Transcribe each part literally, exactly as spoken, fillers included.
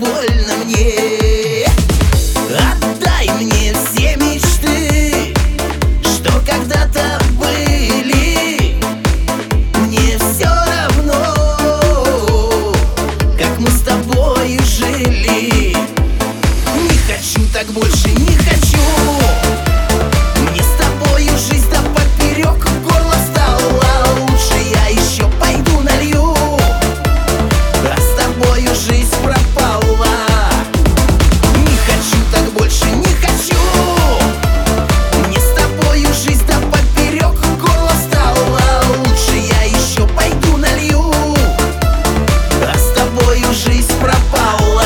больно мне. Отдай мне все мечты, что когда-то были. Мне все равно, как мы с тобой жили. Не хочу так больше, не хочу. Мне с тобою жизнь да поперек горло стала. Лучше я еще пойду налью, а с тобою жизнь пропала. Не хочу так больше, не хочу. Мне с тобою жизнь да поперек горло стала. Лучше я еще пойду налью, а с тобою жизнь пропала.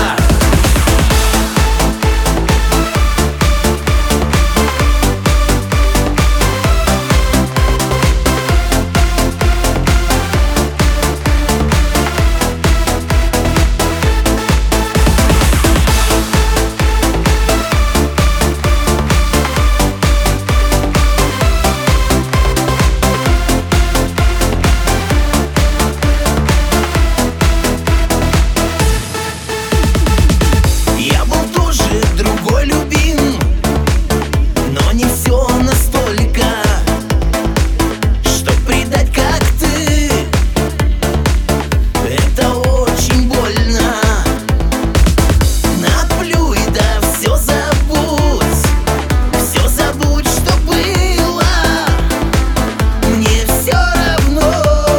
Я был тоже другой любим, но не все настолько, чтоб предать, как ты. Это очень больно. Наплюй, да все забудь, все забудь, что было. Мне все равно,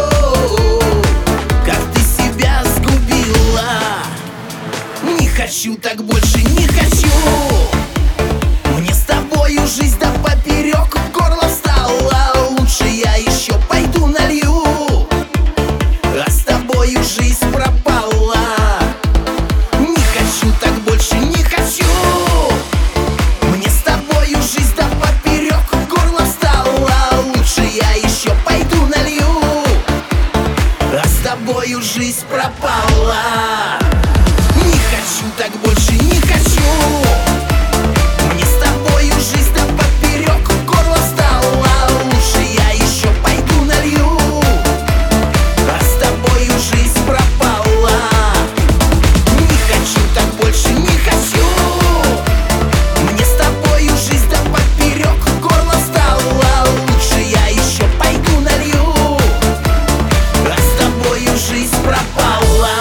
как ты себя сгубила. Не хочу так больше, не хочу. Мне с тобою жизнь да поперек горло встала. Лучше я еще пойду налью, а с тобою жизнь пропала. Не хочу так больше, не хочу. Мне с тобою жизнь да поперек горло встала. Лучше я еще пойду налью, а с тобою жизнь пропала. Не хочу так больше, не хочу. Мне с тобою жизнь да поперек горло встала. Лучше я еще пойду налью, а с тобою жизнь пропала. Не хочу так больше, не хочу. Мне с тобою жизнь да поперек горло встала. Лучше я еще пойду налью, а с тобою жизнь пропала.